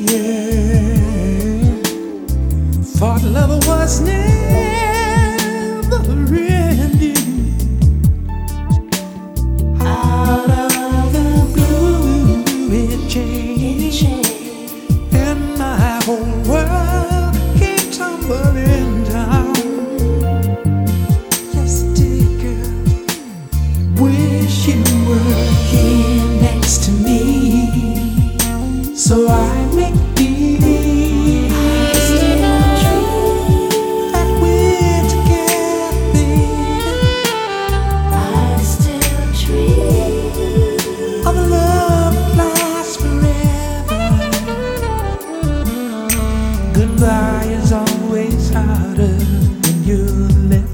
yeah. Thought love was never ending. Out of the blue, it changed, and my whole world came tumbling down. Yes, it did, girl. Wish you were here next to me, so I make believe that we're together, baby. I still dream Of a love that lasts forever. Goodbye is always harder when you're left.